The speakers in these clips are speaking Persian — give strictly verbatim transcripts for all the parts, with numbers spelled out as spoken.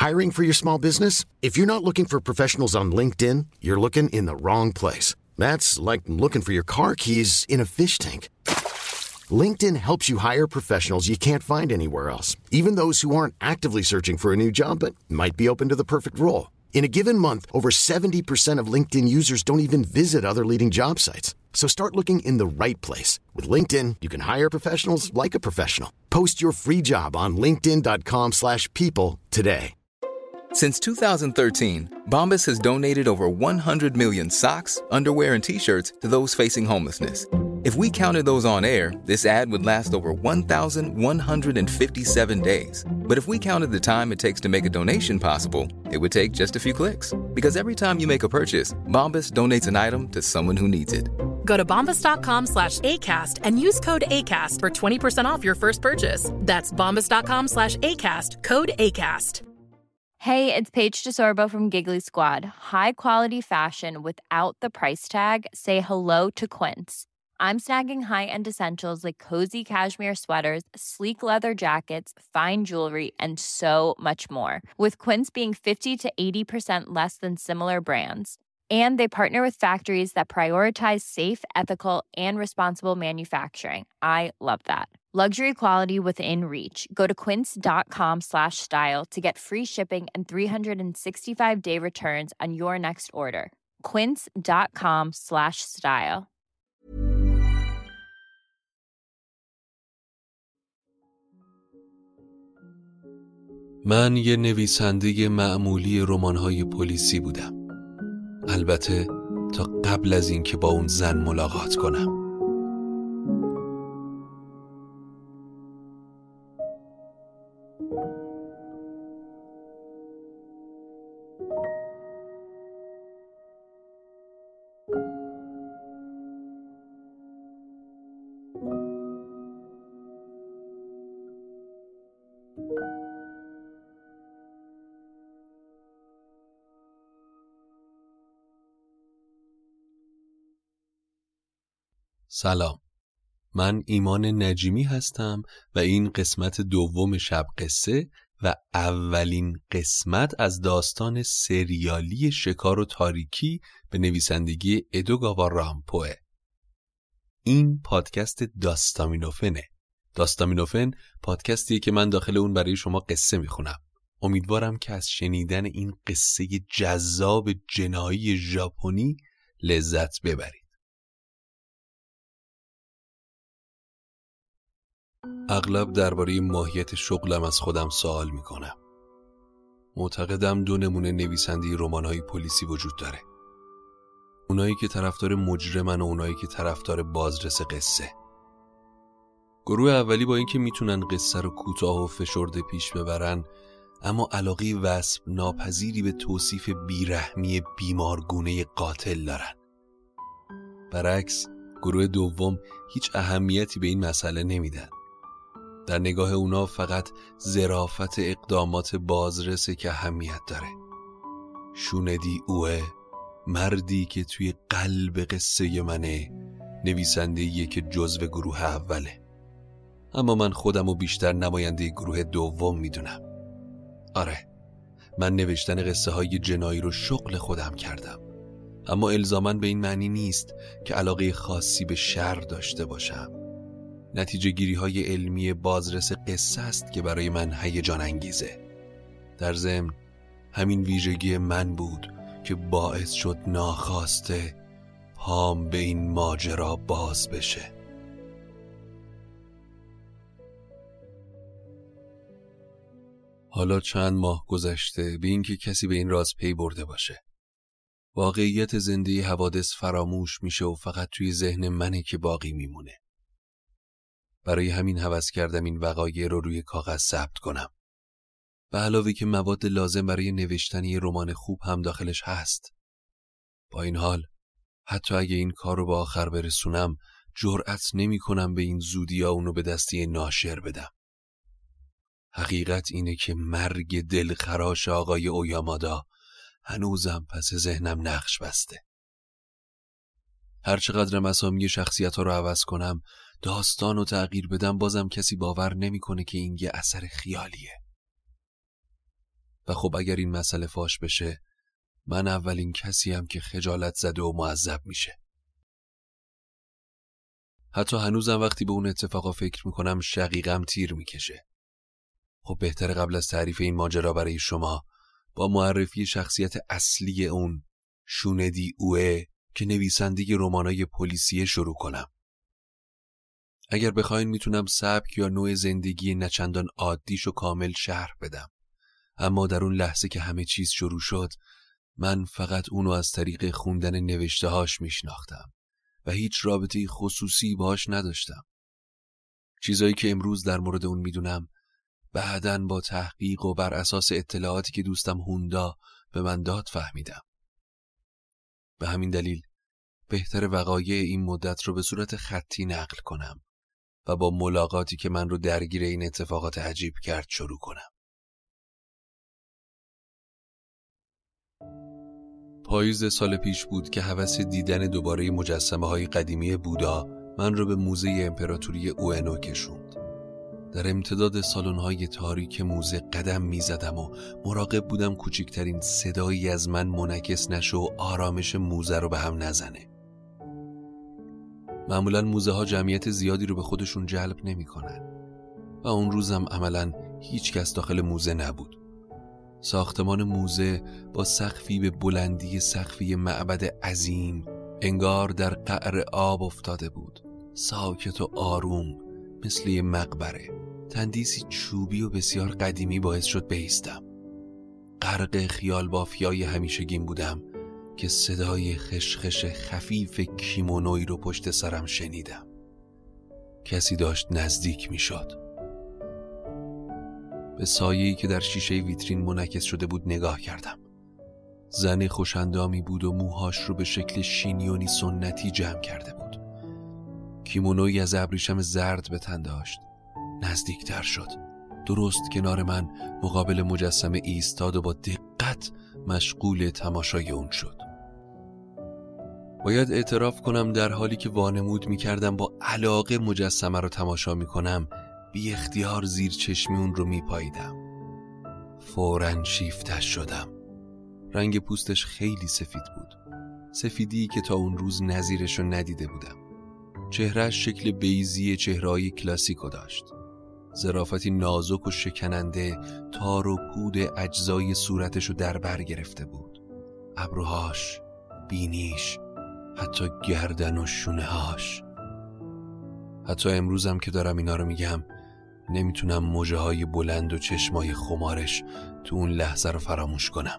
Hiring for your small business? If you're not looking for professionals on LinkedIn, you're looking in the wrong place. That's like looking for your car keys in a fish tank. LinkedIn helps you hire professionals you can't find anywhere else, even those who aren't actively searching for a new job but might be open to the perfect role. In a given month, over seventy percent of LinkedIn users don't even visit other leading job sites. So start looking in the right place. With LinkedIn, you can hire professionals like a professional. Post your free job on linkedin dot com slash people today. Since two thousand thirteen, Bombas has donated over one hundred million socks, underwear, and T-shirts to those facing homelessness. If we counted those on air, this ad would last over one thousand one hundred fifty-seven days. But if we counted the time it takes to make a donation possible, it would take just a few clicks. Because every time you make a purchase, Bombas donates an item to someone who needs it. Go to bombas dot com slash ACAST and use code ACAST for twenty percent off your first purchase. That's bombas dot com slash ACAST, code ACAST. Hey, it's Paige DeSorbo from Giggly Squad. High quality fashion without the price tag. Say hello to Quince. I'm snagging high-end essentials like cozy cashmere sweaters, sleek leather jackets, fine jewelry, and so much more. With Quince being fifty to eighty percent less than similar brands. And they partner with factories that prioritize safe, ethical, and responsible manufacturing. I love that. Luxury quality within reach. Go to quince dot com slash style to get free shipping and three hundred sixty-five day returns on your next order. quince dot com slash style. من یه نویسنده معمولی رمان‌های پلیسی بودم. البته تا قبل از این که با اون زن ملاقات کنم. سلام، من ایمان نجیمی هستم و این قسمت دوم شب قصه و اولین قسمت از داستان سریالی شکار و تاریکی به نویسندگی ادوگاوا رامپوه. این پادکست داستامینوفنه. داستامینوفن پادکستیه که من داخل اون برای شما قصه میخونم. امیدوارم که از شنیدن این قصه جذاب جنایی ژاپنی لذت ببرید. اغلب درباره ماهیت شغلم از خودم سوال میکنم. معتقدم دو نمونه نویسنده رمان‌های پلیسی وجود داره. اونایی که طرفدار مجرمن و اونایی که طرفدار بازرس قصه. گروه اولی با اینکه میتونن قصه رو کوتاه و فشرده پیش ببرن، اما علاقه وصف ناپذیری به توصیف بیرحمی بیمارگونه قاتل دارن. برعکس، گروه دوم هیچ اهمیتی به این مسئله نمیدن. در نگاه اونا فقط ظرافت اقدامات بازرسه که اهمیت داره. شوندی اوه، مردی که توی قلب قصه منه، نویسنده‌ایه که جزو گروه اوله. اما من خودم رو بیشتر نماینده گروه دوم میدونم. آره، من نوشتن قصه های جنایی رو شغل خودم کردم، اما الزاماً به این معنی نیست که علاقه خاصی به شر داشته باشم. نتیجه گیری های علمی بازرس قصه است که برای من هیجان انگیزه. در ضمن همین ویژگی من بود که باعث شد ناخواسته پام به این ماجرا باز بشه. حالا چند ماه گذشته به این که کسی به این راز پی برده باشه. واقعیت زنده حوادث فراموش میشه و فقط توی ذهن منه که باقی میمونه. برای همین هوس کردم این وقایع رو روی کاغذ ثبت کنم. به علاوه که مواد لازم برای نوشتن یه رمان خوب هم داخلش هست. با این حال حتی اگه این کار رو به آخر برسونم، جرأت نمی کنم به این زودیا اونو به دستی ناشر بدم. حقیقت اینه که مرگ دلخراش آقای اویامادا هنوزم پس ذهنم نقش بسته. هر چقدرم اسامی شخصیت ها رو عوض کنم، داستان رو تغییر بدم، بازم کسی باور نمیکنه که این یه اثر خیالیه. و خب اگر این مسئله فاش بشه من اولین کسیم که خجالت زده و معذب میشه. حتی هنوزم وقتی به اون اتفاقا فکر میکنم شقیقم تیر میکشه. خب بهتره قبل از تعریف این ماجرا برای شما با معرفی شخصیت اصلی اون، شوندی اوه که نویسنده رمانای پلیسیه شروع کنم. اگر بخواین میتونم سبک یا نوع زندگی نچندان عادیشو کامل شرح بدم، اما در اون لحظه که همه چیز شروع شد من فقط اونو از طریق خوندن نوشته‌هاش میشناختم و هیچ رابطه خصوصی باش نداشتم. چیزایی که امروز در مورد اون میدونم بعداً با تحقیق و بر اساس اطلاعاتی که دوستم هوندا به من داد فهمیدم. به همین دلیل بهتر وقایع این مدت رو به صورت خطی نقل کنم و با ملاقاتی که من رو درگیر این اتفاقات عجیب کرد شروع کنم. پاییز سال پیش بود که هوس دیدن دوباره مجسمه های قدیمی بودا من رو به موزه امپراتوری اوئنو کشوند. در امتداد سالن‌های تاریک موزه قدم می‌زدم و مراقب بودم کوچکترین صدایی از من منعکس نشه و آرامش موزه رو به هم نزنه. معمولاً موزه ها جمعیت زیادی رو به خودشون جلب نمی‌کنن و اون روزم عملاً هیچ کس داخل موزه نبود. ساختمان موزه با سقفی به بلندی سقفی معبد عظیم انگار در قعر آب افتاده بود، ساکت و آروم مثل یه مقبره. تندیسی چوبی و بسیار قدیمی باعث شد بایستم. غرق خیال بافیای همیشگیم بودم که صدای خشخش خفیف کیمونوی رو پشت سرم شنیدم. کسی داشت نزدیک می شد. به سایه‌ای که در شیشه ویترین منعکس شده بود نگاه کردم. زن خوش‌اندامی بود و موهاش رو به شکل شینیونی سنتی جمع کرده بود. کیمونویی از ابریشم زرد به تن داشت. نزدیکتر شد. درست کنار من مقابل مجسمه ایستاد و با دقت مشغول تماشای اون شد. باید اعتراف کنم در حالی که وانمود می کردم با علاقه مجسمه رو تماشا می کنم بی اختیار زیر چشمی اون رو می پاییدم. فوراً شیفتش شدم. رنگ پوستش خیلی سفید بود. سفیدی که تا اون روز نظیرش رو ندیده بودم. چهرهش شکل بیضی چهره‌های کلاسیکو داشت. ظرافتی نازک و شکننده تار و پود اجزای صورتش رو در بر گرفته بود. ابروهاش، بینیش، حتی گردن و شونه‌هاش. حتی امروزم که دارم اینا رو میگم نمیتونم موجه های بلند و چشمای خمارش تو اون لحظه رو فراموش کنم.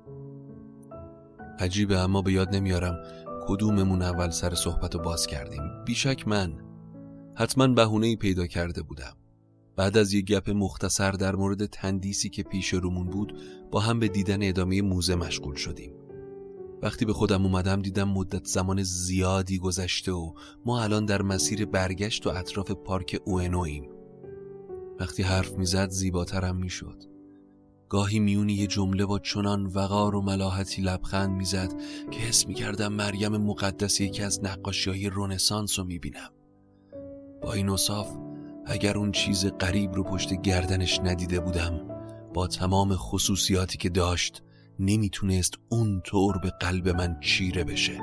عجیبه اما به یاد نمیارم کدوممون اول سر صحبت رو باز کردیم. بیشک من. حتما بهونه‌ای پیدا کرده بودم. بعد از یک گپ مختصر در مورد تندیسی که پیش رومون بود با هم به دیدن ادامه موزه مشغول شدیم. وقتی به خودم اومدم دیدم مدت زمان زیادی گذشته و ما الان در مسیر برگشت و اطراف پارک اوئنویم. وقتی حرف میزد زیباترم میشد. گاهی میونی یه جمله با چنان وقار و ملاحتی لبخند میزد که حس میکردم مریم مقدس یکی از نقاشی‌های رنسانس رو میبینم. با این اوصاف اگر اون چیز غریب رو پشت گردنش ندیده بودم، با تمام خصوصیاتی که داشت نمیتونست اون طور به قلب من چیره بشه.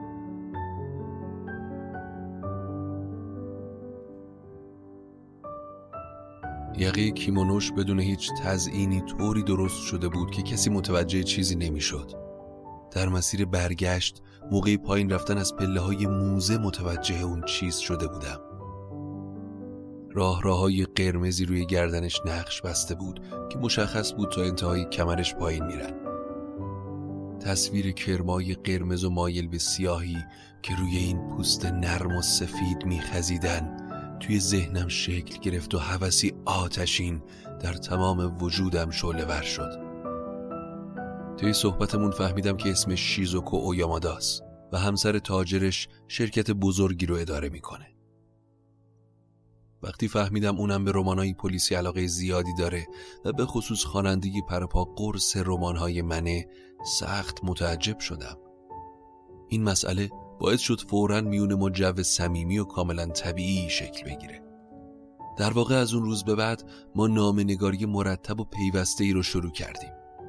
یقه کیمونوش بدون هیچ تزیینی طوری درست شده بود که کسی متوجه چیزی نمیشد. در مسیر برگشت موقع پایین رفتن از پله های موزه متوجه اون چیز شده بودم. راه راههای قرمزی روی گردنش نقش بسته بود که مشخص بود تا انتهای کمرش پایین میرن. تصویر کرمای قرمز و مایل به سیاهی که روی این پوست نرم و سفید میخزیدن توی ذهنم شکل گرفت و هوسی آتشین در تمام وجودم شعله ور شد. توی صحبتمون فهمیدم که اسمش شیزوکو اویاماداست و همسر تاجرش شرکت بزرگی رو اداره میکنه. وقتی فهمیدم اونم به رمانای پلیسی علاقه زیادی داره و به خصوص خوانندگی پرپا قرص رمان‌های منه، سخت متعجب شدم. این مسئله باعث شد فوراً میون ما جو صمیمی و کاملا طبیعی شکل بگیره. در واقع از اون روز به بعد ما نامه‌نگاری مرتب و پیوسته‌ای رو شروع کردیم.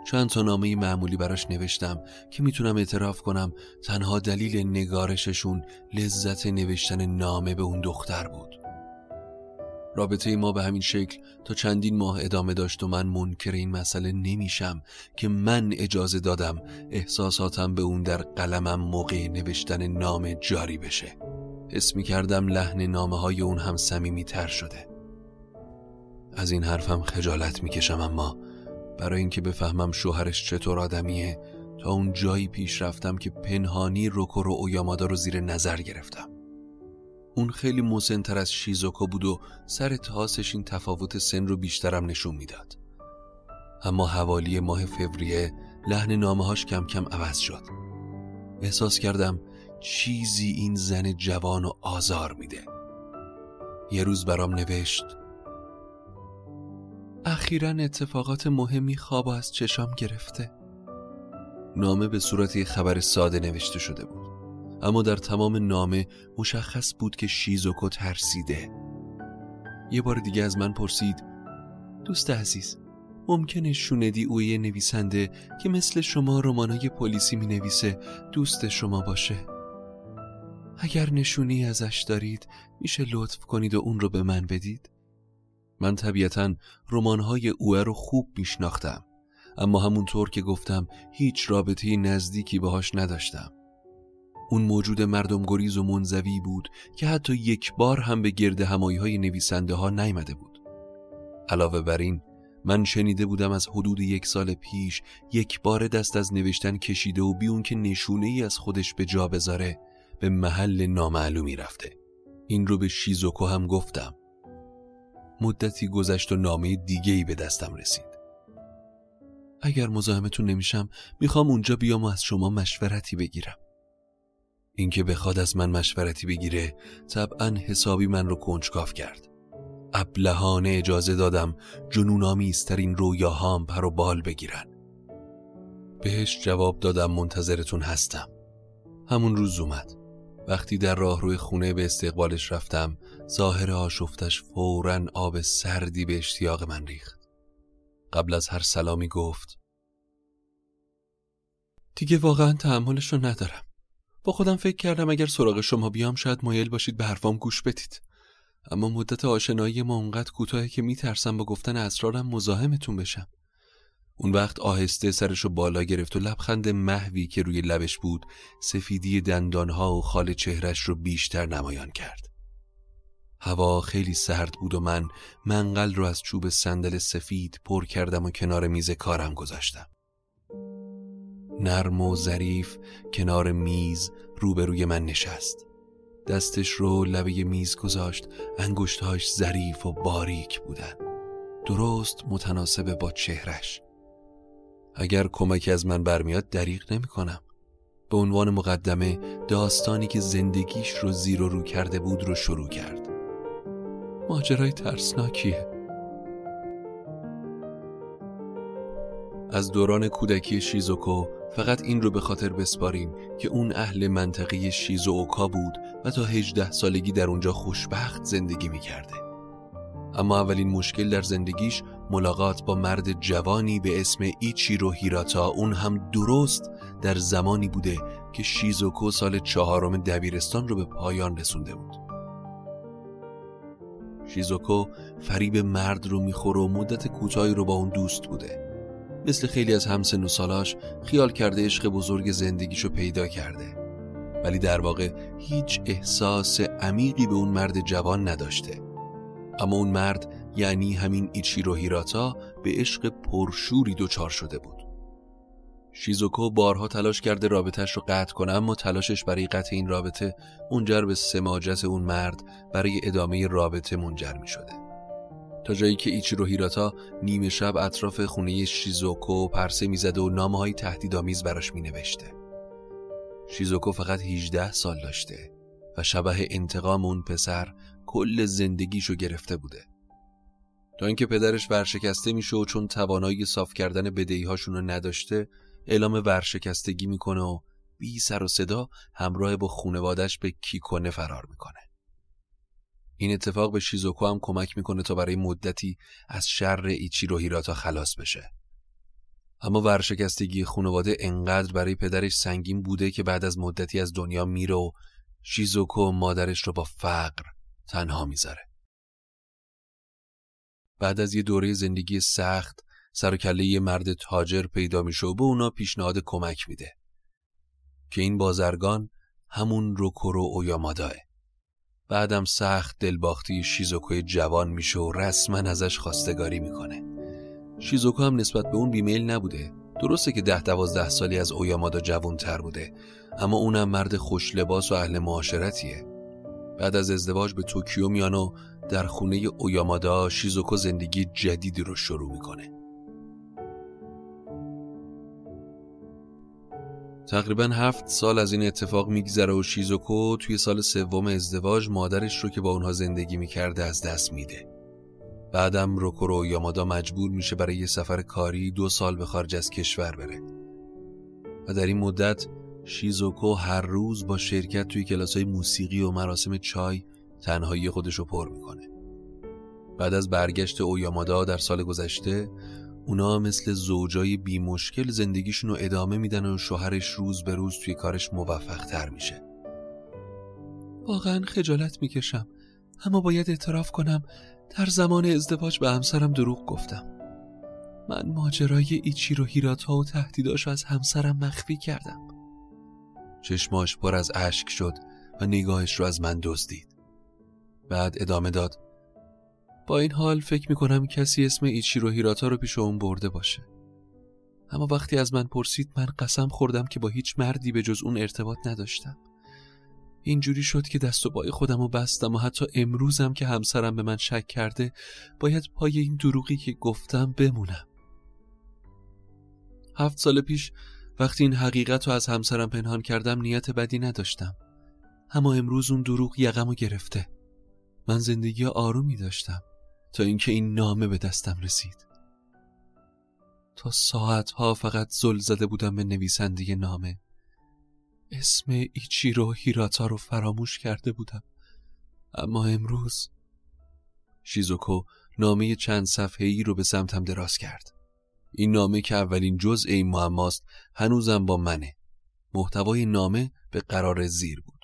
چند تا نامه معمولی براش نوشتم که میتونم اعتراف کنم تنها دلیل نگارششون لذت نوشتن نامه به اون دختر بود. رابطه ما به همین شکل تا چندین ماه ادامه داشت و من منکر این مسئله نمیشم که من اجازه دادم احساساتم به اون در قلمم موقع نوشتن نامه جاری بشه. حس می‌کردم لحن نامه‌های اون هم صمیمی‌تر شده. از این حرفم خجالت می‌کشم، اما برای اینکه بفهمم شوهرش چطور آدمیه تا اون جایی پیش رفتم که پنهانی روکو و اویامادا رو زیر نظر گرفتم. اون خیلی مسن‌تر از شیزوکو بود و سر تاسش این تفاوت سن رو بیشترم نشون میداد. اما حوالی ماه فوریه لحن نامه‌هاش کم کم عوض شد. احساس کردم چیزی این زن جوان و آزار میده. یه روز برام نوشت: اخیراً اتفاقات مهمی خوابو از چشام گرفته. نامه به صورت خبر ساده نوشته شده بود، اما در تمام نامه مشخص بود که شیزوکو ترسیده. یه بار دیگه از من پرسید: دوست عزیز، ممکنه شوندی اویه نویسنده که مثل شما رمانای پلیسی می نویسه دوست شما باشه؟ اگر نشونی ازش دارید میشه لطف کنید و اون رو به من بدید؟ من طبیعتاً رمان‌های اوه رو خوب میشناختم، اما همونطور که گفتم هیچ رابطه‌ای نزدیکی باهاش نداشتم. اون موجود مردم گریز و منزوی بود که حتی یک بار هم به گرد همایی‌های نویسنده ها نیامده بود. علاوه بر این، من شنیده بودم از حدود یک سال پیش یک بار دست از نوشتن کشیده و بی اون که نشونه‌ای از خودش به جا بذاره به محل نامعلومی رفته. این رو به شیزوکو هم گفتم. مدتی گذشت و نامه دیگه‌ای به دستم رسید. اگر مزاحمتون نمیشم میخوام اونجا بیام و از شما مشورتی بگیرم. این که بخواد از من مشورتی بگیره طبعاً حسابی من رو کنجکاو کرد. ابلهانه اجازه دادم جنون‌آمیزترین رویاهام پر و بال بگیرن. بهش جواب دادم منتظرتون هستم. همون روز اومد. وقتی در راه روی خونه به استقبالش رفتم، ظاهر آشفتش فوراً آب سردی به اشتیاق من ریخت. قبل از هر سلامی گفت: دیگه واقعاً تحملش رو ندارم. با خودم فکر کردم اگر سراغ شما بیام شاید مایل باشید به حرفام گوش بدید. اما مدت آشنایی ما اونقدر کوتاهه که میترسم با گفتن اسرارم مزاحمتون بشم. اون وقت آهسته سرشو بالا گرفت و لبخند محوی که روی لبش بود سفیدی دندانها و خال چهرش رو بیشتر نمایان کرد. هوا خیلی سرد بود و من منقل رو از چوب صندل سفید پر کردم و کنار میز کارم گذاشتم. نرم و ظریف کنار میز روبروی من نشست. دستش رو لبه میز گذاشت. انگشتهاش ظریف و باریک بودن، درست متناسب با چهرش. اگر کمکی از من برمیاد دریغ نمی کنم. به عنوان مقدمه داستانی که زندگیش رو زیر و رو کرده بود رو شروع کرد. ماجرای ترسناکیه. از دوران کودکی شیزوکو فقط این رو به خاطر بسپاریم که اون اهل منطقه شیزووکا بود و تا هجده سالگی در اونجا خوشبخت زندگی می‌کرده. اما اولین مشکل در زندگیش ملاقات با مرد جوانی به اسم ایچیرو هیراتا، اون هم درست در زمانی بوده که شیزوکو سال چهارم دبیرستان رو به پایان رسونده بود. شیزوکو فریب مرد رو میخوره و مدت کوتاهی رو با اون دوست بوده. مثل خیلی از همسن و سالاش خیال کرده عشق بزرگ زندگیشو پیدا کرده، ولی در واقع هیچ احساس عمیقی به اون مرد جوان نداشته. اما اون مرد، یعنی همین ایچیرو هیراتا، به عشق پرشوری دچار شده بود. شیزوکو بارها تلاش کرده رابطه‌اش رو قطع کنه، اما تلاشش برای قطع این رابطه منجر به سماجت اون مرد برای ادامه رابطه منجر می شده. تا جایی که ایچیرو هیراتا نیمه شب اطراف خونه شیزوکو پرسه می زده و نامه‌های تهدیدآمیز براش می نوشته. شیزوکو فقط هجده سال داشته و شبح انتقام اون پسر کل زندگیشو گرفته بوده. تا اینکه پدرش ورشکسته میشه و چون توانایی صاف کردن بدهی‌هاشون رو نداشته اعلام ورشکستگی میکنه و بی سر و صدا همراه با خانواده‌اش به کیکونه فرار میکنه. این اتفاق به شیزوکو هم کمک میکنه تا برای مدتی از شر ایچیرو هیراتا خلاص بشه. اما ورشکستگی خانواده انقدر برای پدرش سنگین بوده که بعد از مدتی از دنیا میره و شیزوکو مادرش رو با فقر تنها میذاره. بعد از یه دوره زندگی سخت سر و کله یه مرد تاجر پیدا میشه و به اونا پیشنهاد کمک میده که این بازرگان همون روکورو اویاماداه. بعدم سخت دلباختی شیزوکوی جوان میشه و رسما ازش خواستگاری میکنه. شیزوکو هم نسبت به اون بیمیل نبوده. درسته که ده دوازده سالی از اویامادا جوان تر بوده، اما اونم مرد خوش لباس و اهل معاشرتیه. بعد از ازدواج به توکیو میان و در خونه اویامادا شیزوکو زندگی جدیدی رو شروع میکنه. تقریباً هفت سال از این اتفاق میگذره و شیزوکو توی سال سوم ازدواج مادرش رو که با اونها زندگی میکرده از دست میده. بعدم روکورو اویامادا مجبور میشه برای یه سفر کاری دو سال به خارج از کشور بره و در این مدت شیزوکو هر روز با شرکت توی کلاسای موسیقی و مراسم چای تنهایی خودشو پر میکنه. بعد از برگشت اویامادا در سال گذشته اونا مثل زوجای بی مشکل زندگیشون رو ادامه میدن و شوهرش روز به روز توی کارش موفق تر میشه. واقعا خجالت میکشم، اما باید اعتراف کنم در زمان ازدواج به همسرم دروغ گفتم. من ماجرای ایچیرو هیراتا و تهدیداشو از همسرم مخفی کردم. چشماش پر از اشک شد و نگاهش رو از من دزدید. بعد ادامه داد: با این حال فکر میکنم کسی اسم ایچیرو هیراتا رو پیش اون برده باشه. اما وقتی از من پرسید من قسم خوردم که با هیچ مردی به جز اون ارتباط نداشتم. اینجوری شد که دست و پای خودم رو بستم و حتی امروزم که همسرم به من شک کرده باید پای این دروغی که گفتم بمونم. هفت سال پیش وقتی این حقیقت رو از همسرم پنهان کردم نیت بدی نداشتم، اما امروز اون دروغ یقمو گرفته. من زندگی آرومی داشتم تا اینکه این نامه به دستم رسید. تا ساعتها فقط زل زده بودم به نویسنده نامه. اسم ایچیرو هیراتا رو فراموش کرده بودم، اما امروز... شیزوکو نامه چند صفحه‌ای رو به سمتم دراز کرد. این نامه که اولین جزء این معماست هنوزم با منه. محتوای نامه به قرار زیر بود: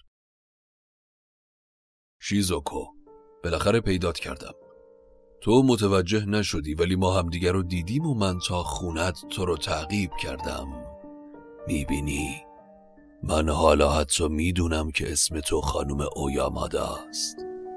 شیزوکو، بالاخره پیدات کردم. تو متوجه نشدی ولی ما هم دیگر رو دیدیم و من تا خونت تو رو تعقیب کردم. میبینی؟ من حالا حتی میدونم که اسم تو خانم اویامادا است.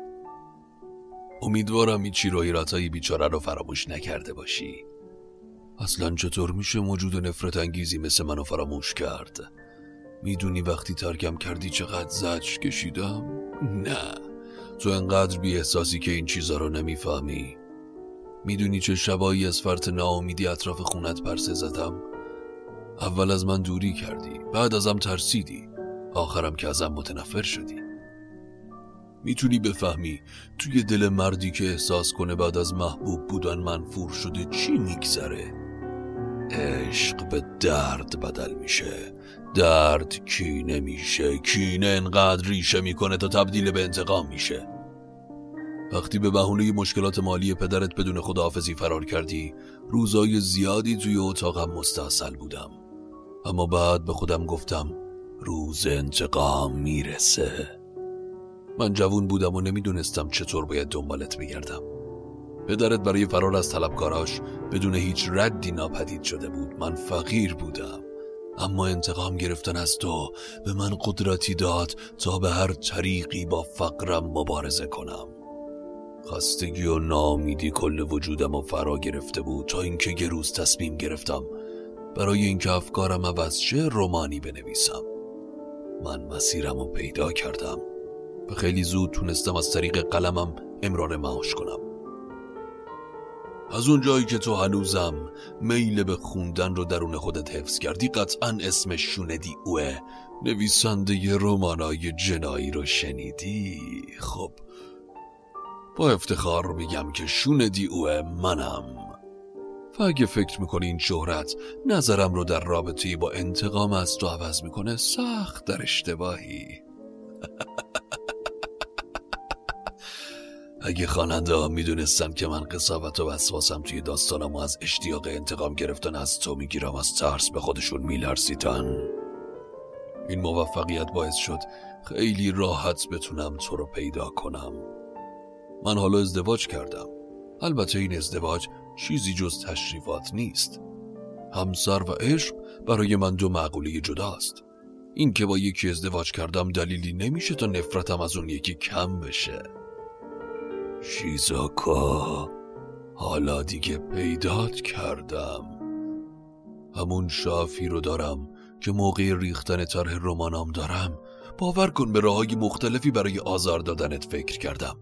امیدوارم ایچیرو هیراتای بیچاره رو فراموش نکرده باشی. اصلا چطور میشه موجود نفرت انگیزی مثل منو فراموش کرد؟ میدونی وقتی ترکم کردی چقدر زجر کشیدم؟ نه، تو انقدر بی احساسی که این چیزا رو نمیفهمی. میدونی چه شبایی از فرط ناامیدی اطراف خونت پرسه زدم؟ اول از من دوری کردی، بعد ازم ترسیدی، آخرم که ازم متنفر شدی. میتونی بفهمی توی دل مردی که احساس کنه بعد از محبوب بودن منفور شده چی میگذره؟ عشق به درد بدل میشه. درد کینه میشه. کینه انقدر ریشه میکنه تا تبدیل به انتقام میشه. وقتی به بهونه مشکلات مالی پدرت بدون خداحافظی فرار کردی، روزای زیادی توی اتاقم مستاصل بودم، اما بعد به خودم گفتم روز انتقام میرسه. من جوون بودم و نمیدونستم چطور باید دنبالت بگردم. پدرت برای فرار از طلبکاراش بدون هیچ ردی ناپدید شده بود. من فقیر بودم، اما انتقام گرفتن از تو به من قدرتی داد تا به هر طریقی با فقرم مبارزه کنم. خستگی و ناامیدی کل وجودم و فرا گرفته بود تا اینکه یه روز تصمیم گرفتم برای اینکه افکارم عوض شه رمانی بنویسم. من مسیرم رو پیدا کردم و خیلی زود تونستم از طریق قلمم امرار معاش کنم. از اون جایی که تو هنوزم میل به خوندن رو درون خودت حفظ کردی، قطعا اسم شوندی اوه، نویسنده رمانای جنایی رو شنیدی. خب با افتخار میگم که شوندی اوه منم. و اگه فکر میکنی این شهرت نظرم رو در رابطه با انتقام از تو عوض میکنه، سخت در اشتباهی. اگه خواننده ها میدونستن که من قساوت و وسواسم توی داستانم و از اشتیاق انتقام گرفتن از تو میگیرم، از ترس به خودشون میلرزیدن. این موفقیت باعث شد خیلی راحت بتونم تو رو پیدا کنم. من حالا ازدواج کردم. البته این ازدواج چیزی جز تشریفات نیست. همسر و عشق برای من دو معقوله جداست. این که با یکی ازدواج کردم دلیلی نمیشه تا نفرتم از اون یکی کم بشه. شیزوکو، حالا دیگه پیدات کردم. همون شافی رو دارم که موقع ریختن طرح رمانام دارم. باور کن به راههای مختلفی برای آزار دادنت فکر کردم.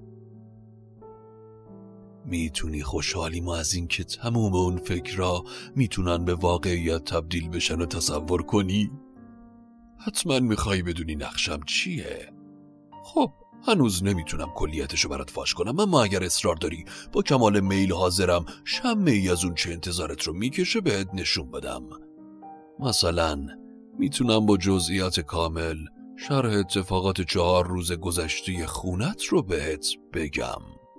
میتونی خوشحالیم از این که تموم اون فکرها میتونن به واقعیت تبدیل بشن و تصور کنی؟ حتما میخوای بدونی نقشم چیه؟ خب هنوز نمیتونم کلیتشو برات فاش کنم، اما اگر اصرار داری با کمال میل حاضرم شمه ای از اون چه انتظارت رو میکشه بهت نشون بدم. مثلا میتونم با جزئیات کامل شرح اتفاقات چهار روز گذشته خونت رو بهت بگم.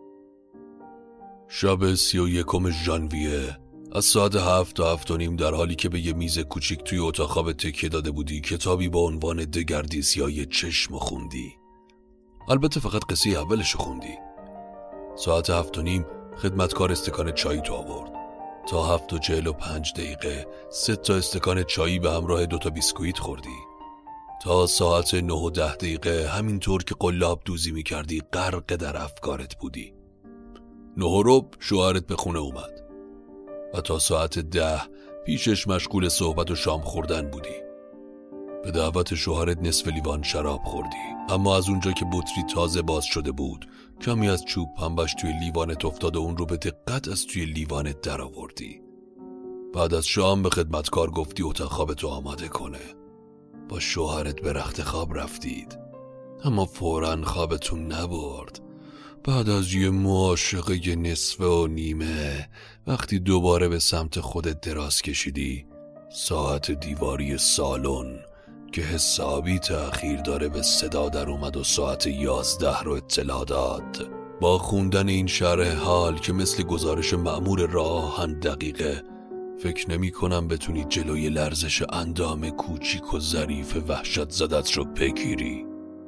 شب سی و یکم ژانویه از ساعت هفت تا هفت و نیم در حالی که به یه میز کوچیک توی اتاق خواب تکیه داده بودی کتابی با عنوان دگردیسیای چشم خوندی. البته فقط قصه اولشو خوندی. ساعت هفت و نیم خدمتکار استکان چای تو آورد. تا هفت و چهل و پنج دقیقه سه تا استکان چایی به همراه دوتا بیسکویت خوردی. تا ساعت نه و ده دقیقه همینطور که قلاب دوزی می کردی غرق در افکارت بودی. نه و ربع شوهرت به خونه اومد و تا ساعت ده پیشش مشغول صحبت و شام خوردن بودی. به دعوت شوهرت نصف لیوان شراب خوردی، اما از اونجا که بطری تازه باز شده بود کمی از چوب پنبش توی لیوانت افتاد و اون رو به دقت از توی لیوانت در آوردی. بعد از شام به خدمتکار گفتی اتاق خوابتو آماده کنه. با شوهرت به رخت خواب رفتید، اما فوراً خوابتون نبرد. بعد از یه معاشقه نصفه و نیمه وقتی دوباره به سمت خودت دراز کشیدی، ساعت دیواری سالن که حسابی تأخیر داره به صدا در اومد و ساعت یازده رو اطلاع داد. با خوندن این شرح حال که مثل گزارش مأمور راهن دقیقه، فکر نمی کنم بتونی جلوی لرزش اندام کوچیک و ظریف وحشت زدت رو بگیری.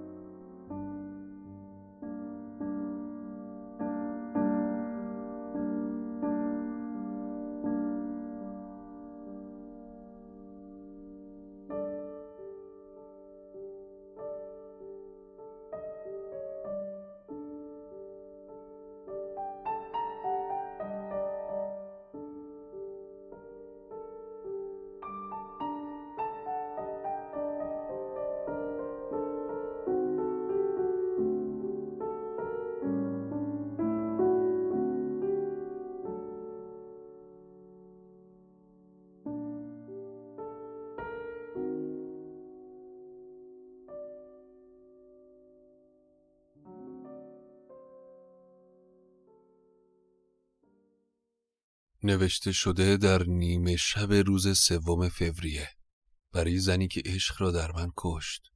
نوشته شده در نیمه شب روز سوم فوریه برای زنی که عشق را در من کشت.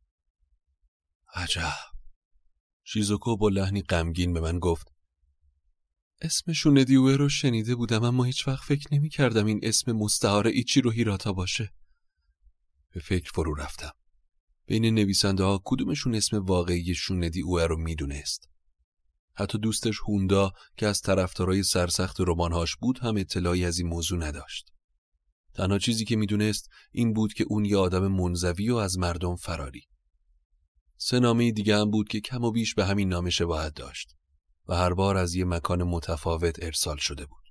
عجب. شیزوکو با لحنی غمگین به من گفت اسم شوندیوئه رو شنیده بودم، اما هیچ وقت فکر نمی کردم این اسم مستعار ایچیرو هیراتا باشه. به فکر فرو رفتم. بین نویسنده ها کدومشون اسم واقعی شوندیوئه رو می دونست؟ حتی دوستش هوندا که از طرفدارای سرسخت رمان‌هاش بود هم اطلاعی از این موضوع نداشت. تنها چیزی که میدونست این بود که اون یه آدم منزوی و از مردم فراری. سه نامه دیگه هم بود که کم و بیش به همین نامه شباهت داشت و هر بار از یه مکان متفاوت ارسال شده بود.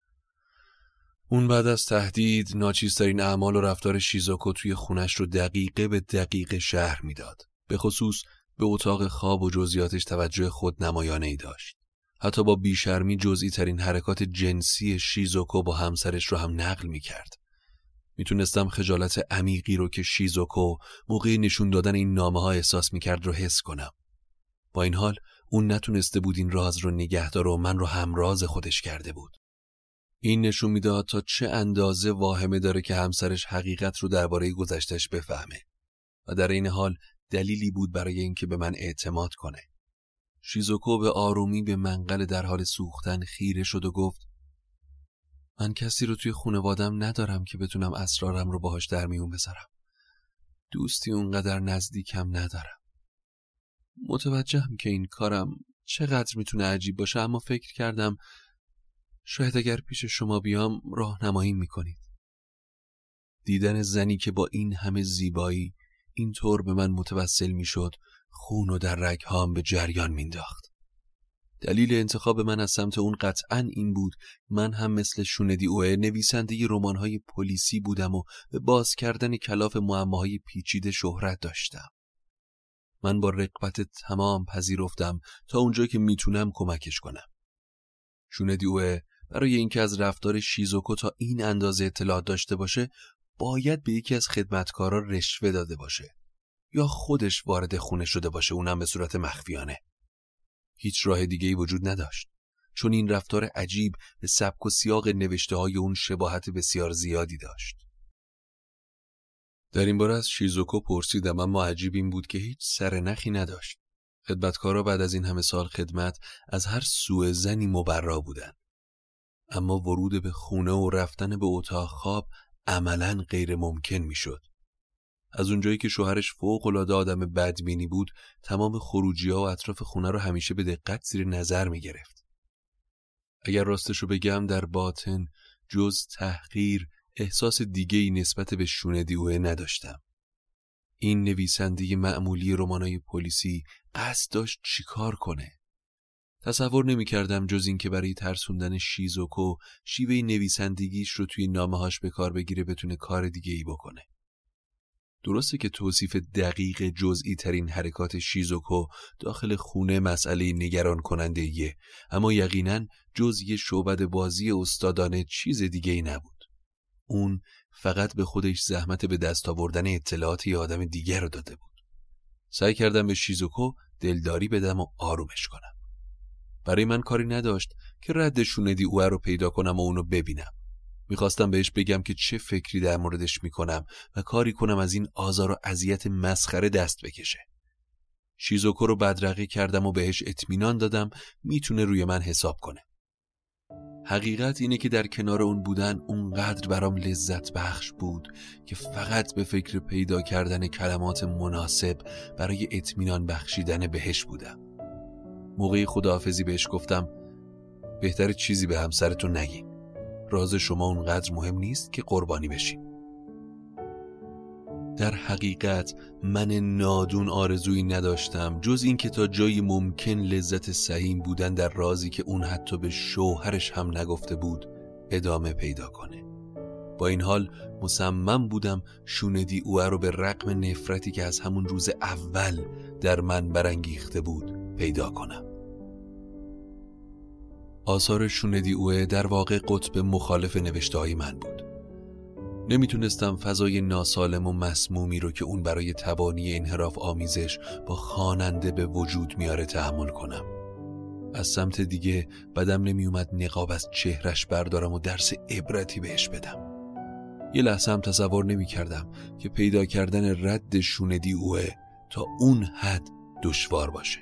اون بعد از تهدید ناچیزترین اعمال و رفتار شیزوکو توی خونش رو دقیقه به دقیقه شرح میداد. به خصوص به اتاق خواب و جزئیاتش توجه خود نمایانه‌ای داشت. حتی با بیشرمی جزئی ترین حرکات جنسی شیزوکو با همسرش رو هم نقل می‌کرد. میتونستم خجالت عمیقی رو که شیزوکو موقع نشون دادن این نامه‌ها احساس می‌کرد رو حس کنم. با این حال اون نتونسته بود این راز رو نگه داره و من رو همراز خودش کرده بود. این نشون میداد تا چه اندازه واهمه داره که همسرش حقیقت رو درباره گذشتش بفهمه و در این حال دلیلی بود برای اینکه به من اعتماد کنه. شیزوکو به آرومی به منقل در حال سوختن خیره شد و گفت من کسی رو توی خانوادم ندارم که بتونم اسرارم رو باهاش در میون بذارم. دوستی اونقدر نزدیکم ندارم. متوجهم که این کارم چقدر میتونه عجیب باشه، اما فکر کردم شاید اگر پیش شما بیام راهنمایی میکنید. دیدن زنی که با این همه زیبایی اینطور به من متوسل میشد خون و در رگهام به جریان مینداخت. دلیل انتخاب من از سمت اون قطعاً این بود من هم مثل شوندی اوه نویسنده رمان‌های پلیسی بودم و به باز کردن کلاف معماهای پیچیده شهرت داشتم. من با رغبت تمام پذیرفتم تا اونجا که میتونم کمکش کنم. شوندی اوه برای اینکه از رفتار شیزوکو تا این اندازه اطلاعات داشته باشه باید به یکی از خدمتکارا رشوه داده باشه یا خودش وارد خونه شده باشه، اونم به صورت مخفیانه. هیچ راه دیگه‌ای وجود نداشت، چون این رفتار عجیب به سبک و سیاق نوشته‌های اون شباهت بسیار زیادی داشت. در این باره از شیزوکو پرسیدم، اما عجیب این بود که هیچ سرنخی نداشت. خدمتکارا بعد از این همه سال خدمت از هر سوء ظنی مبرا بودند. اما ورود به خونه و رفتن به اتاق خواب عملاً غیر ممکن میشد. از اونجایی که شوهرش فوق‌العاده آدم بدبینی بود، تمام خروجی‌ها و اطراف خونه رو همیشه به دقت زیر نظر می‌گرفت. اگر راستشو بگم در باطن جز تحقیر احساس دیگه‌ای نسبت به شوندی اوه نداشتم. این نویسنده معمولی رمانای پلیسی قصد داشت چیکار کنه؟ تصور نمی‌کردم جز این که برای ترسوندن شیزوکو شیوه نویسندگیش رو توی نامه‌هاش به کار بگیره بتونه کار دیگه‌ای بکنه. درسته که توصیف دقیق جزئی ترین حرکات شیزوکو داخل خونه مسئله نگران کننده یه، اما یقیناً جز یه شعبده بازی استادانه چیز دیگه ای نبود. اون فقط به خودش زحمت به دست آوردن اطلاعات یه آدم دیگر رو داده بود. سعی کردم به شیزوکو دلداری بدم و آرومش کنم. برای من کاری نداشت که رد شوندی اوه رو پیدا کنم و اونو ببینم. میخواستم بهش بگم که چه فکری در موردش میکنم و کاری کنم از این آزار و اذیت مسخره دست بکشه. شیزوکو رو بدرقه کردم و بهش اطمینان دادم میتونه روی من حساب کنه. حقیقت اینه که در کنار اون بودن اونقدر برام لذت بخش بود که فقط به فکر پیدا کردن کلمات مناسب برای اطمینان بخشیدن بهش بودم. موقع خداحافظی بهش گفتم بهتره چیزی به همسرتون نگین. راز شما اونقدر مهم نیست که قربانی بشیم. در حقیقت من نادون آرزویی نداشتم جز این که تا جایی ممکن لذت سهیم بودن در رازی که اون حتی به شوهرش هم نگفته بود ادامه پیدا کنه. با این حال مصمم بودم شوندی اوه رو به رغم نفرتی که از همون روز اول در من برانگیخته بود پیدا کنم. آثار شوندی اوه در واقع قطب مخالف نوشته‌های من بود. نمیتونستم فضای ناسالم و مسمومی رو که اون برای تبانی انحراف آمیزش با خواننده به وجود میاره تحمل کنم. از سمت دیگه بدم نمیومد نقاب از چهرش بردارم و درس عبرتی بهش بدم. یه لحظه هم تصور نمیکردم که پیدا کردن رد شوندی اوه تا اون حد دشوار باشه.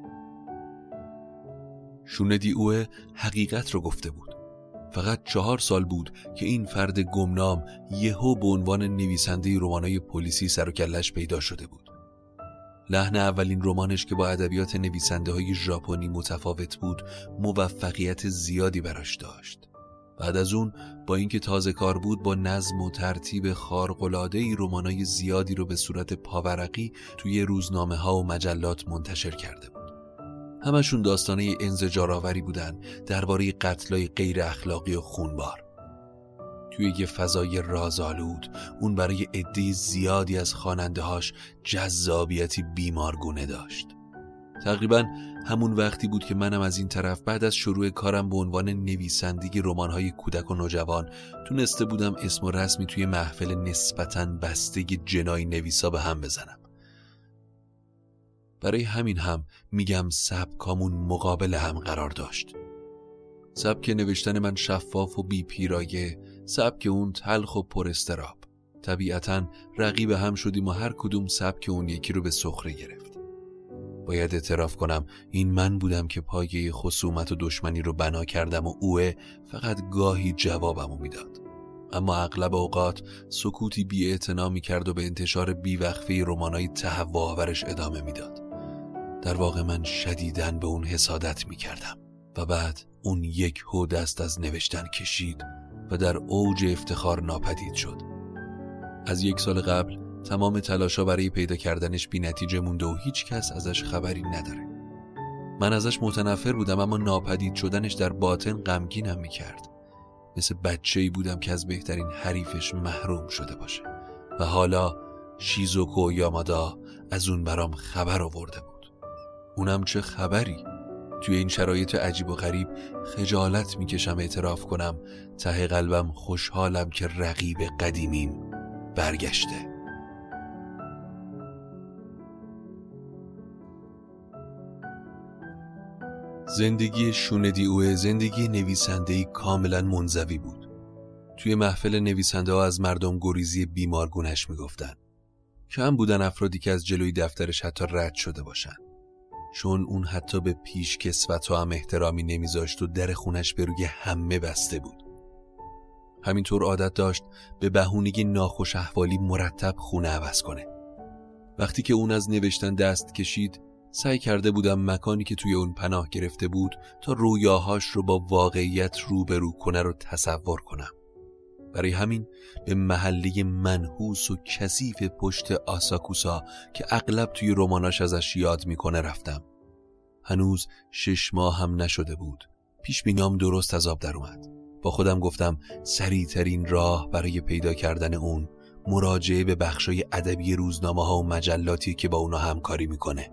شوندی اوه حقیقت رو گفته بود. فقط چهار سال بود که این فرد گمنام یهو به عنوان نویسنده رمانای پلیسی سر و کله‌اش پیدا شده بود. لحن اولین رمانش که با ادبیات نویسنده های ژاپنی متفاوت بود موفقیت زیادی براش داشت. بعد از اون با اینکه تازه کار بود با نظم و ترتیب خارق‌العاده‌ای رمانای زیادی رو به صورت پاورقی توی روزنامه ها و مجلات منتشر کرده بود. همشون داستانه انزجارآوری بودن درباره قتلای غیر اخلاقی و خونبار. توی یه فضای رازآلود اون برای عده زیادی از خواننده‌هاش جذابیتی بیمارگونه داشت. تقریباً همون وقتی بود که منم از این طرف بعد از شروع کارم به عنوان نویسندگی رمان‌های کودک و نوجوان تونسته بودم اسم و رسمی توی محفل نسبتاً بسته جنایی نویسا به هم بزنم. برای همین هم میگم سبکامون مقابل هم قرار داشت. سبک نوشتن من شفاف و بی پیرایه، سبک اون تلخ و پر استراب. طبیعتاً رقیب هم شدیم و هر کدوم سبک اون یکی رو به سخره گرفت. باید اعتراف کنم این من بودم که پایه خصومت و دشمنی رو بنا کردم و اوه فقط گاهی جوابمو میداد. اما اغلب اوقات سکوتی بی اعتنا می‌کرد و به انتشار بی‌وقفه رمانای تهوع‌آورش ادامه میداد. در واقع من شدیداً به اون حسادت می‌کردم و بعد اون یک هو دست از نوشتن کشید و در اوج افتخار ناپدید شد. از یک سال قبل تمام تلاشا برای پیدا کردنش بی نتیجه مونده و هیچ کس ازش خبری نداره. من ازش متنفر بودم اما ناپدید شدنش در باطن غمگینم می‌کرد. مثل بچه‌ای بودم که از بهترین حریفش محروم شده باشه و حالا شیزوکو یامادا از اون برام خبر آورده بود. اونم چه خبری؟ توی این شرایط عجیب و غریب خجالت میکشم اعتراف کنم ته قلبم خوشحالم که رقیب قدیمیم برگشته. زندگی شوندی اوه زندگی نویسنده‌ای کاملا منزوی بود. توی محفل نویسنده ها از مردم گریزی بیمارگونش میگفتن. کم بودن افرادی که از جلوی دفترش حتی رد شده باشن. چون اون حتی به پیش کسوت ها هم احترامی نمیذاشت و در خونش به روی همه بسته بود. همینطور عادت داشت به بهونگی ناخوش احوالی مرتب خونه عوض کنه. وقتی که اون از نوشتن دست کشید سعی کرده بودم مکانی که توی اون پناه گرفته بود تا رویاهاش رو با واقعیت روبرو کنه رو تصور کنم. برای همین به محله منحوس و کثیف پشت آساکوسا که اغلب توی رماناش ازش یاد میکنه رفتم. هنوز شش ماه هم نشده بود. پیش بینیام درست از آب در اومد. با خودم گفتم سریع ترین راه برای پیدا کردن اون مراجعه به بخشای ادبی روزنامه ها و مجلاتی که با اونا همکاری میکنه.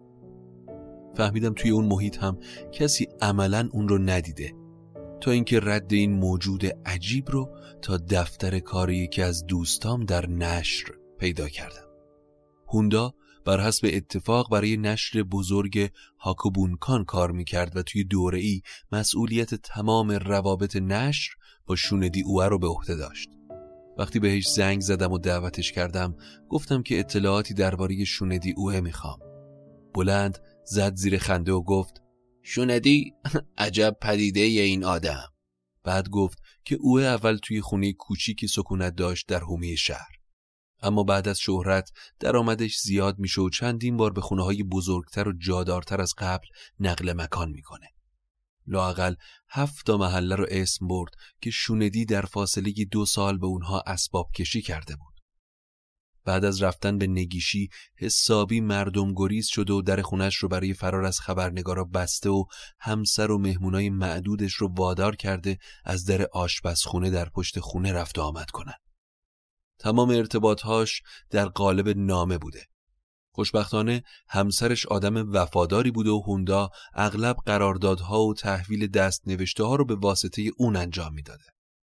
فهمیدم توی اون محیط هم کسی عملاً اون رو ندیده، تا اینکه رد این موجود عجیب رو تا دفتر کاری که از دوستام در نشر پیدا کردم. هوندا بر حسب اتفاق برای نشر بزرگ هاکوبونکان کار میکرد و توی دوره‌ای مسئولیت تمام روابط نشر با شوندی اوه رو به عهده داشت. وقتی بهش زنگ زدم و دعوتش کردم گفتم که اطلاعاتی درباره شوندی اوه میخوام. بلند زد زیر خنده و گفت شوندی عجب پدیده ی این آدم. بعد گفت که اوه اول توی خونه کوچیکی سکونت داشت در حومه شهر، اما بعد از شهرت درآمدش زیاد میشه و چندین بار به خونه های بزرگتر و جادارتر از قبل نقل مکان میکنه. لااقل هفت تا محله رو اسم برد که شوندی در فاصله دو سال به اونها اسباب کشی کرده بود. بعد از رفتن به نگیشی حسابی مردم گریز شده و در خونش رو برای فرار از خبرنگارا بسته و همسر و مهمونای معدودش رو وادار کرده از در آشپزخونه در پشت خونه رفت و آمد کنن. تمام ارتباطهاش در قالب نامه بوده. خوشبختانه همسرش آدم وفاداری بوده و هوندا اغلب قراردادها و تحویل دست نوشته ها رو به واسطه اون انجام میداده.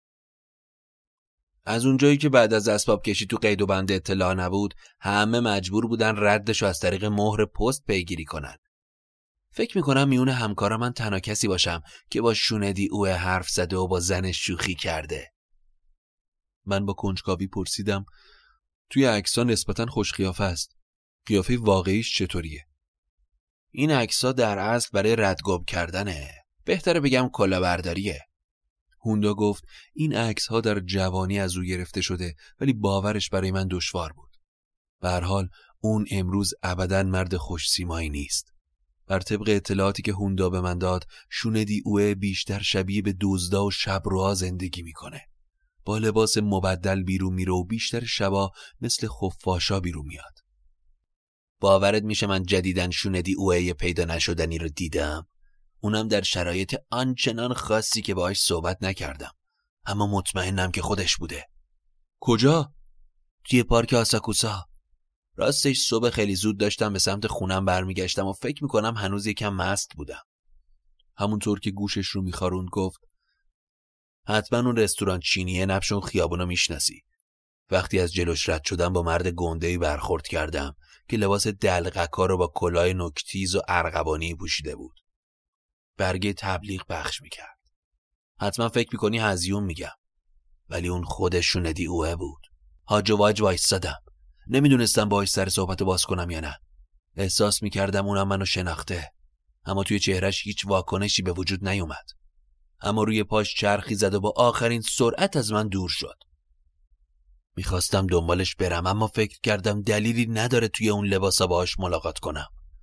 از اونجایی که بعد از اسباب کشی تو قید و بند اطلاع نبود، همه مجبور بودن ردشو از طریق مهر پست پیگیری کنن. فکر میکنم میون همکارا من تنها کسی باشم که با شوندی اوه حرف زده و با زنش شوخی کرده. من با کنجکاوی پرسیدم توی عکس‌ها نسبتاً خوش قیافه است. قیافه واقعیش چطوریه؟ این عکس‌ها در اصل برای ردگم کردنه. بهتره بگم کلاهبرداریه. هوندا گفت این عکس‌ها در جوانی از او گرفته شده ولی باورش برای من دشوار بود. به هر حال اون امروز ابداً مرد خوش‌سیمایی نیست. بر طبق اطلاعاتی که هوندا به من داد، شوندی اوه بیشتر شبیه به دزدا و شبروها زندگی میکنه. با لباس مبدل بیرون میره و بیشتر شبا مثل خفاشا بیرون میاد. باورت میشه من جدیداً شوندی اوه پیدا نشدنی رو دیدم؟ اونم در شرایط آنچنان خاصی که باهاش صحبت نکردم، اما مطمئنم که خودش بوده. کجا؟ توی پارک آساکوسا. راستش صبح خیلی زود داشتم به سمت خونم برمیگشتم و فکر میکنم هنوز یکم مست بودم. همونطور که گوشش رو میخاروند گفت حتما اون رستوران چینیه نبشون خیابونو میشناسی. وقتی از جلوش رد شدم با مرد گنده‌ای برخورد کردم که لباس دلقکا رو با کلاه نوک‌تیز و ارغوانی پوشیده بود. برگه تبلیغ پخش میکرد. حتما فکر میکنی هزیون میگم، ولی اون خودش شوندی اوه بود. هاج و واج وایستادم. نمیدونستم باهاش سر صحبت باز کنم یا نه. احساس میکردم اونم منو شناخته، اما توی چهرش هیچ واکنشی به وجود نیومد. اما روی پاش چرخی زد و با آخرین سرعت از من دور شد. میخواستم دنبالش برم، اما فکر کردم دلیلی نداره توی اون لباسا باهاش ملاقات کنم.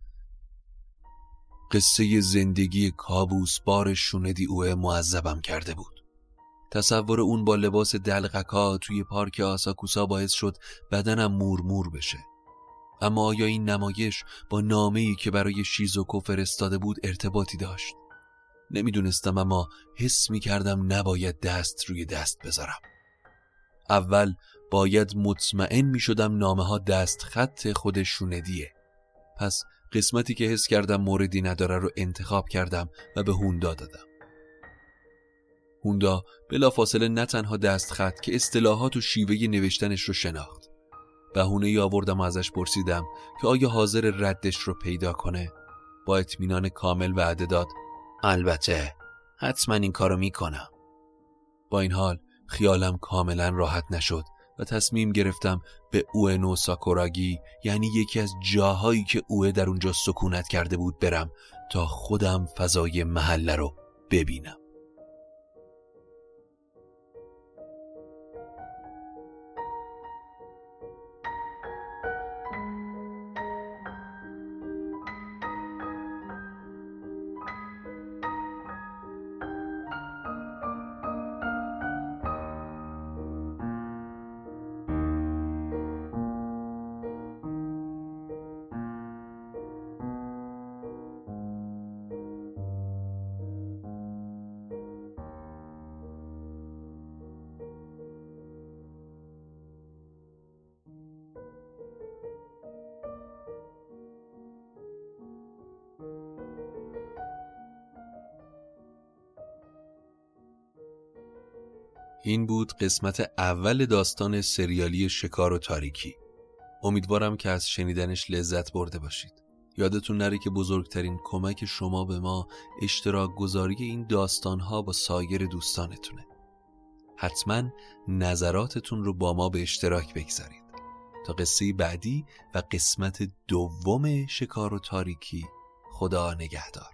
قصه زندگی کابوس بار شوندی اوه معذبم کرده بود. تصور اون با لباس دلقکا توی پارک آساکوسا باعث شد بدنم مورمور بشه. اما آیا این نمایش با نامه‌ای که برای شیزوکو فرستاده بود ارتباطی داشت؟ نمیدونستم، اما حس میکردم نباید دست روی دست بذارم. اول باید مطمئن میشدم نامه ها دست خط خود شوندیه. پس قسمتی که حس کردم موردی نداره رو انتخاب کردم و به هوندا دادم. هوندا بلافاصله نه تنها دست خط که اصطلاحات و شیوه نوشتنش رو شناخت. بهونه‌ای آوردم و ازش پرسیدم که آیا حاضر ردش رو پیدا کنه. با اطمینان کامل وعده داد البته، حتما این کارو میکنم. با این حال خیالم کاملا راحت نشد و تصمیم گرفتم به اوئنو ساکوراگی، یعنی یکی از جاهایی که اوه در اونجا سکونت کرده بود، برم تا خودم فضای محله رو ببینم. این بود قسمت اول داستان سریالی شکار و تاریکی. امیدوارم که از شنیدنش لذت برده باشید. یادتون نره که بزرگترین کمک شما به ما اشتراک گذاری این داستانها با سایر دوستانتونه. حتما نظراتتون رو با ما به اشتراک بگذارید. تا قصه بعدی و قسمت دوم شکار و تاریکی، خدا نگهدار.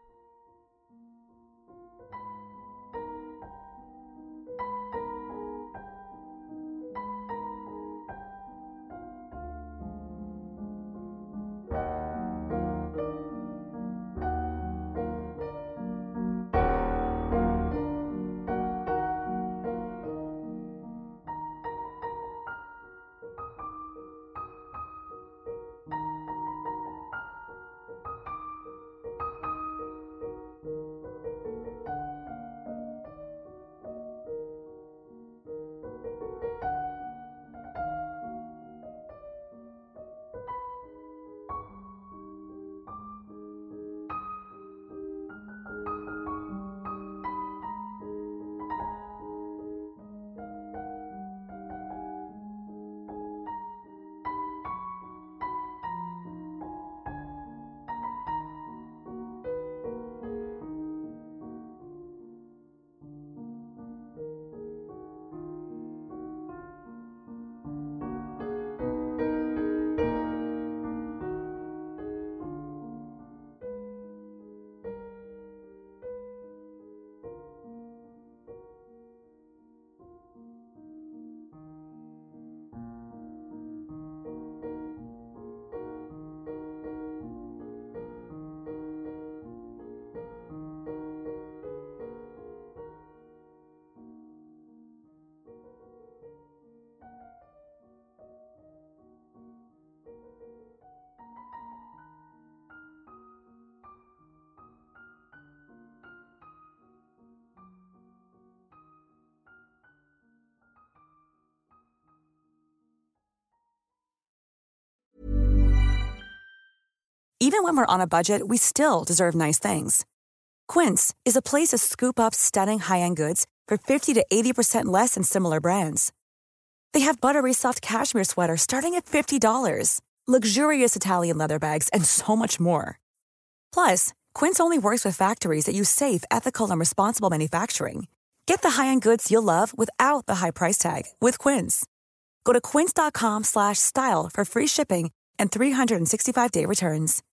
Even when we're on a budget, we still deserve nice things. Quince is a place to scoop up stunning high-end goods for fifty to eighty percent less than similar brands. They have buttery soft cashmere sweaters starting at fifty dollars, luxurious Italian leather bags, and so much more. Plus, Quince only works with factories that use safe, ethical, and responsible manufacturing. Get the high-end goods you'll love without the high price tag with Quince. Go to quince.com slash style for free shipping and three sixty-five day returns.